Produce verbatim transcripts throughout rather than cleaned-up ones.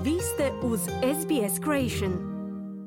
Vi ste uz S B S Creation.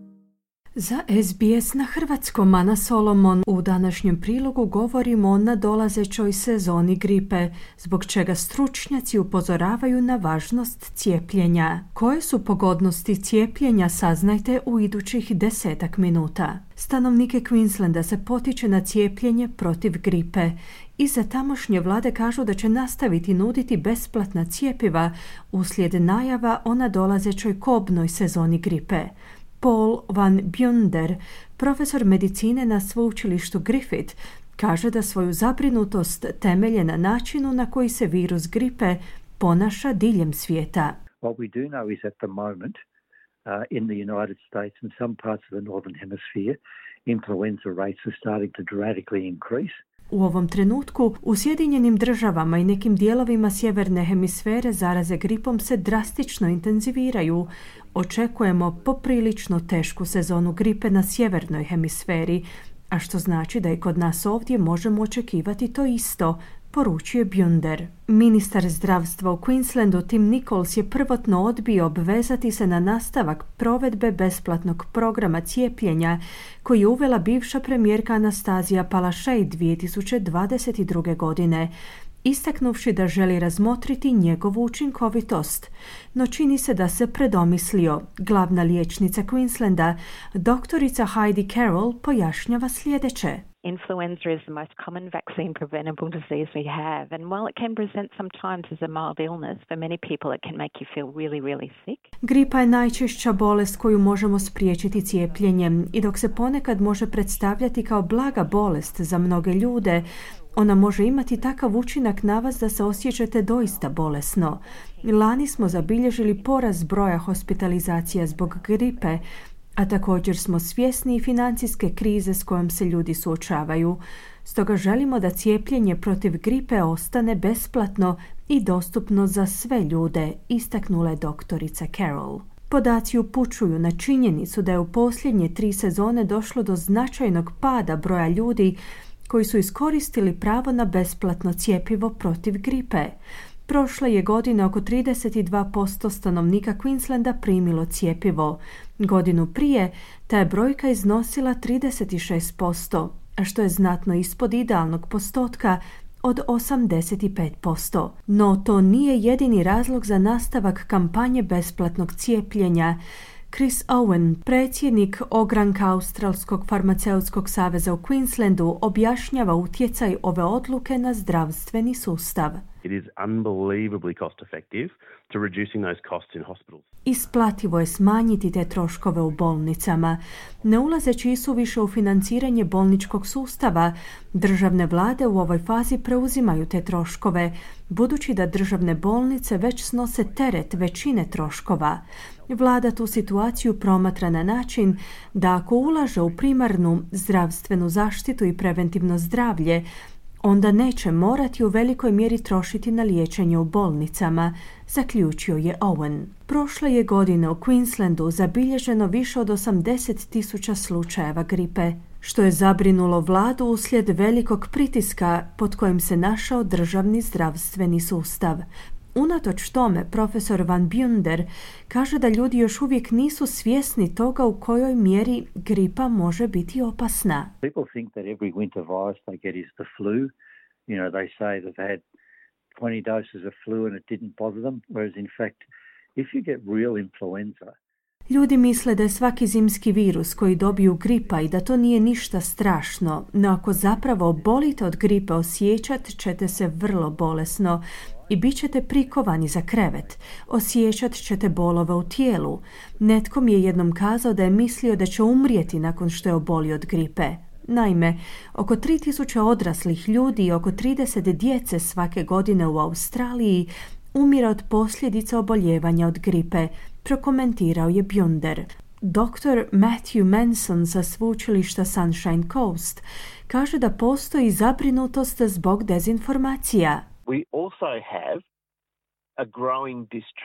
Za S B S na hrvatskom Ana Solomon u današnjem prilogu govorimo o nadolazećoj sezoni gripe, zbog čega stručnjaci upozoravaju na važnost cijepljenja. Koje su pogodnosti cijepljenja saznajte u idućih desetak minuta. Stanovnike Queenslanda se potiče na cijepljenje protiv gripe. Iza tamošnje vlade kažu da će nastaviti nuditi besplatna cjepiva uslijed najava o nadolazećoj kobnoj sezoni gripe. Paul van Bunder, profesor medicine na sveučilištu Griffith, kaže da svoju zabrinutost temelje na načinu na koji se virus gripe ponaša diljem svijeta. What we do know is at the moment uh, in the United States and some parts of the northern hemisphere, influenza rates are starting to dramatically increase. U ovom trenutku u Sjedinjenim državama i nekim dijelovima sjeverne hemisfere zaraze gripom se drastično intenziviraju. Očekujemo poprilično tešku sezonu gripe na sjevernoj hemisferi, a što znači da i kod nas ovdje možemo očekivati to isto, poručuje Bunder. Ministar zdravstva u Queenslandu Tim Nichols je prvotno odbio obvezati se na nastavak provedbe besplatnog programa cijepljenja koji je uvela bivša premijerka Anastazija Palaszczuk dvije tisuće dvadeset druge. godine, istaknuvši da želi razmotriti njegovu učinkovitost. No čini se da se predomislio. Glavna liječnica Queenslanda, doktorica Heidi Carroll, pojašnjava sljedeće. Influenza is the most common vaccine preventable disease we have, and while it can present sometimes as a mild illness, for many people it can make you feel really, really sick. Gripa je najčešća bolest koju možemo spriječiti cijepljenjem i dok se ponekad može predstavljati kao blaga bolest za mnoge ljude, ona može imati takav učinak na vas da se osjećate doista bolesno. Lani smo zabilježili porast broja hospitalizacija zbog gripe, a također smo svjesni i financijske krize s kojom se ljudi suočavaju. Stoga želimo da cijepljenje protiv gripe ostane besplatno i dostupno za sve ljude, istaknula je doktorica Carroll. Podaci upućuju na činjenicu da je u posljednje tri sezone došlo do značajnog pada broja ljudi koji su iskoristili pravo na besplatno cjepivo protiv gripe. Prošle je godine oko trideset dva posto stanovnika Queenslanda primilo cjepivo. Godinu prije ta je brojka iznosila trideset šest posto, a što je znatno ispod idealnog postotka od osamdeset pet posto. No to nije jedini razlog za nastavak kampanje besplatnog cijepljenja. Chris Owen, predsjednik ogranka Australskog farmaceutskog saveza u Queenslandu, objašnjava utjecaj ove odluke na zdravstveni sustav. It is unbelievably cost effective to reducing those costs in hospitals. Isplativo je smanjiti te troškove u bolnicama. Ne ulazeći isuviše u financiranje bolničkog sustava, državne vlade u ovoj fazi preuzimaju te troškove, budući da državne bolnice već snose teret većine troškova. Vlada tu situaciju promatra na način da ako ulaže u primarnu zdravstvenu zaštitu i preventivno zdravlje, onda neće morati u velikoj mjeri trošiti na liječenje u bolnicama, zaključio je Owen. Prošle je godine u Queenslandu zabilježeno više od osamdeset tisuća slučajeva gripe, što je zabrinulo vladu uslijed velikog pritiska pod kojim se našao državni zdravstveni sustav. Unatoč tome, profesor Van Bunder kaže da ljudi još uvijek nisu svjesni toga u kojoj mjeri gripa može biti opasna. People think that every winter virus they get is the flu. You know, they say that they had twenty doses of flu and it didn't bother them, whereas in fact, if you get real influenza, ljudi misle da je svaki zimski virus koji dobiju gripa i da to nije ništa strašno, no ako zapravo obolite od gripe osjećat ćete se vrlo bolesno i bit ćete prikovani za krevet. Osjećat ćete bolove u tijelu. Netko mi je jednom kazao da je mislio da će umrijeti nakon što je obolio od gripe. Naime, oko tri tisuće odraslih ljudi i oko trideset djece svake godine u Australiji umire od posljedica oboljevanja od gripe, prokomentirao je Bunder. doktor Matthew Manson sa sveučilišta Sunshine Coast kaže da postoji zabrinutost zbog dezinformacija. We also have a growing distrust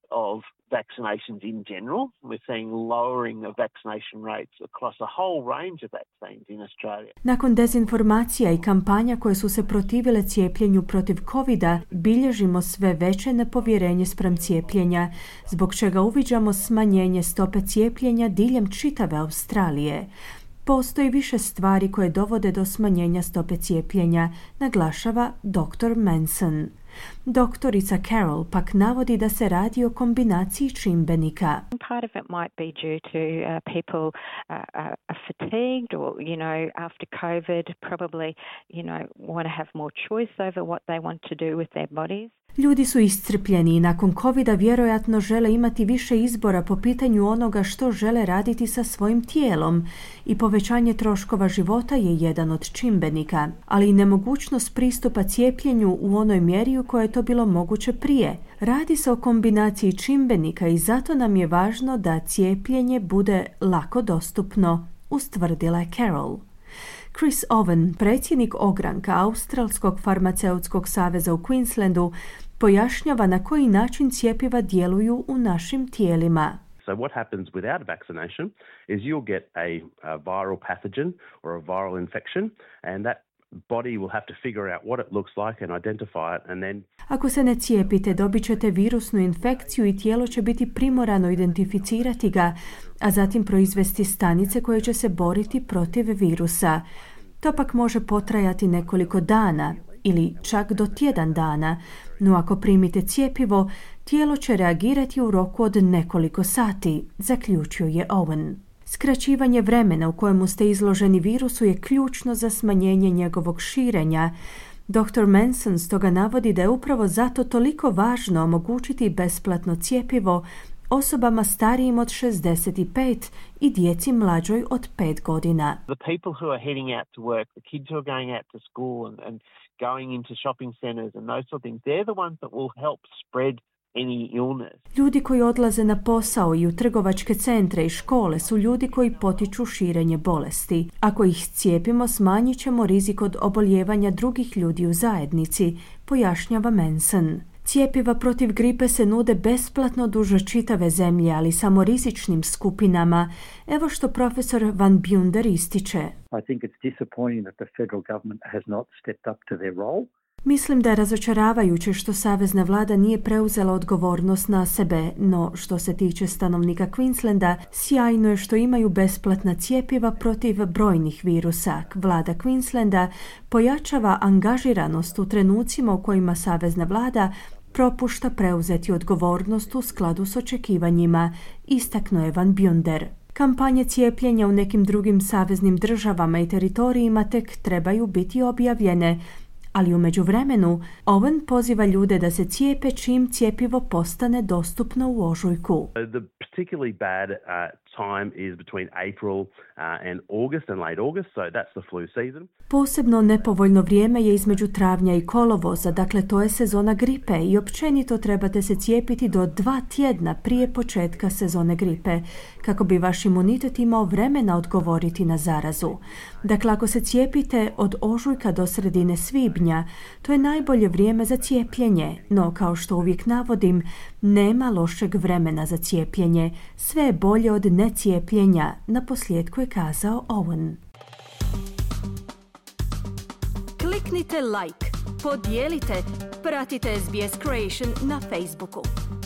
of vaccinations in general. We're seeing lowering of vaccination rates across a whole range of vaccines in Australia. Nakon dezinformacija i kampanja koje su se protivile cijepljenju protiv covida, bilježimo sve veće nepovjerenje spram cijepljenja, zbog čega uviđamo smanjenje stope cijepljenja diljem čitave Australije. Postoji više stvari koje dovode do smanjenja stope cijepljenja, naglašava doktor Manson. Doktorica Carroll pak navodi da se radi o kombinaciji čimbenika. Part of it might be due to uh, people uh, are fatigued or, you know, after COVID probably, you know, want to have more choice over what they want to do with their bodies. Ljudi su iscrpljeni i nakon covida vjerojatno žele imati više izbora po pitanju onoga što žele raditi sa svojim tijelom i povećanje troškova života je jedan od čimbenika, ali i nemogućnost pristupa cijepljenju u onoj mjeri u kojoj je to bilo moguće prije. Radi se o kombinaciji čimbenika i zato nam je važno da cijepljenje bude lako dostupno, ustvrdila je Carroll. Chris Owen, predsjednik ogranka Australskog farmaceutskog saveza u Queenslandu, pojašnjava na koji način cjepiva djeluju u našim tijelima. So what happens without a vaccination is you'll get a, a viral pathogen or a viral infection, and that body will have to figure out what it looks like and identify it, and then... Ako se ne cijepite, dobit ćete virusnu infekciju i tijelo će biti primorano identificirati ga, a zatim proizvesti stanice koje će se boriti protiv virusa. To pak može potrajati nekoliko dana ili čak do tjedan dana, no ako primite cjepivo, tijelo će reagirati u roku od nekoliko sati, zaključio je Owen. Skraćivanje vremena u kojemu ste izloženi virusu je ključno za smanjenje njegovog širenja. doktor Manson stoga navodi da je upravo zato toliko važno omogućiti besplatno cjepivo osobama starijim od šezdeset pet i djeci mlađoj od pet godina. The people who are heading out to work, the kids who are going out to school and, and going into shopping centres and those sort of things, they're the ones that will help spread any illness. Ljudi koji odlaze na posao i u trgovačke centre i škole su ljudi koji potiču širenje bolesti. Ako ih cijepimo, smanjit ćemo rizik od oboljevanja drugih ljudi u zajednici, pojašnjava Manson. Cijepiva protiv gripe se nude besplatno duž čitave zemlje, ali samo rizičnim skupinama. Evo što profesor Van Bunder ističe. I think it's disappointing that the federal government has not stepped up to their role. Mislim da je razočaravajuće što savezna vlada nije preuzela odgovornost na sebe, no što se tiče stanovnika Queenslanda, sjajno je što imaju besplatna cjepiva protiv brojnih virusa. Vlada Queenslanda pojačava angažiranost u trenucima u kojima savezna vlada propušta preuzeti odgovornost u skladu s očekivanjima, istaknuo je Van Bunder. Kampanje cijepljenja u nekim drugim saveznim državama i teritorijima tek trebaju biti objavljene, ali u međuvremenu Owen poziva ljude da se cijepe čim cjepivo postane dostupno u ožujku. The particularly bad uh, time is between April uh, and August and late August, so that's the flu season. Posebno nepovoljno vrijeme je između travnja i kolovoza, dakle to je sezona gripe i općenito trebate se cijepiti do dva tjedna prije početka sezone gripe, kako bi vaš imunitet imao vremena odgovoriti na zarazu. Dakle, ako se cijepite od ožujka do sredine svibnja, to je najbolje vrijeme za cijepljenje, no kao što uvijek navodim, nema lošeg vremena za cijepljenje, sve je bolje od necijepljenja, naposljetku je kazao Owen. Kliknite like, podijelite, pratite S B S Creation na Facebooku.